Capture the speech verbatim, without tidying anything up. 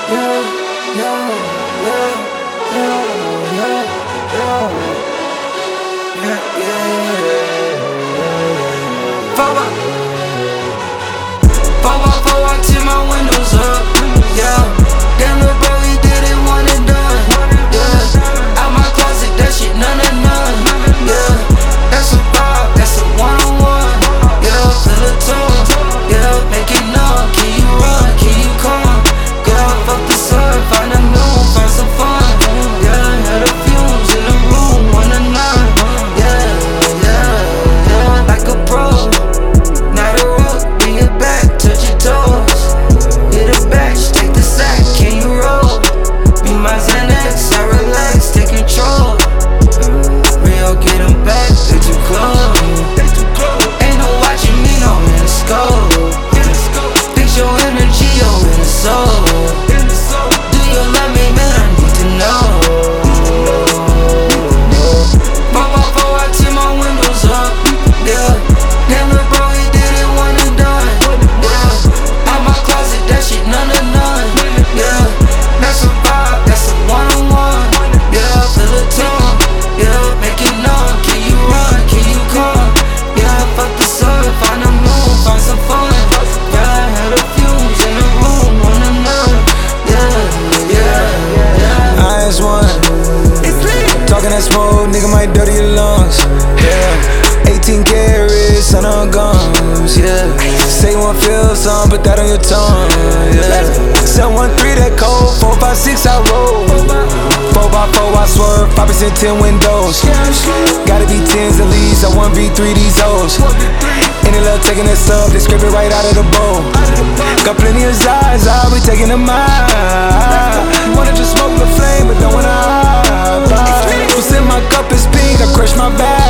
Four by four, I tip my windows up, yeah. Damn, little bro, he did it one and done, yeah. Out my closet, that shit none of none, yeah. That's a vibe, that's a one-on-one, yeah. Feel the tone, yeah. Make it numb, can you run, can you come? Girl, fuck the sun, find a new one, find some fun, yeah. Had the fumes in the room, one to nine, yeah, yeah, yeah. Like a pro, not a rook, bring it back. Touch your toes, hit a batch, take the sack, can you roll? Be my Xanax, I relax, take control. Real, get them back, they too close. Ain't no watching me, no in the scope. Fix your energy, yo, in the soul. Do you love me, man, I need to know. Four by four, I tip my windows up, yeah. Damn, little bro, he did it one and done. That shit none of none, yeah. That's a vibe, that's a one-on-one, yeah. Feel the tone, yeah. Make it numb, can you run, can you come? Yeah, fuck the sun, find a moon, find some fun. Yeah, had a fumes in the room, one to none, yeah, yeah, yeah. I just one, talking that smoke, nigga might dirty your lungs, yeah. eighteen carats, son of guns, yeah. Say you wanna feel some, put that on your tongue, yeah. seven one three that cold, four five six I roll. four by four I swerve, five percent ten windows. Gotta be tens at least, I one V three these hoes. Any love taking that sub, they scrape it right out of the bowl. Got plenty of eyes, I'll be taking them out. Wanna just smoke the flame, but don't wanna hide. What's in my cup is pink, I crush my bag.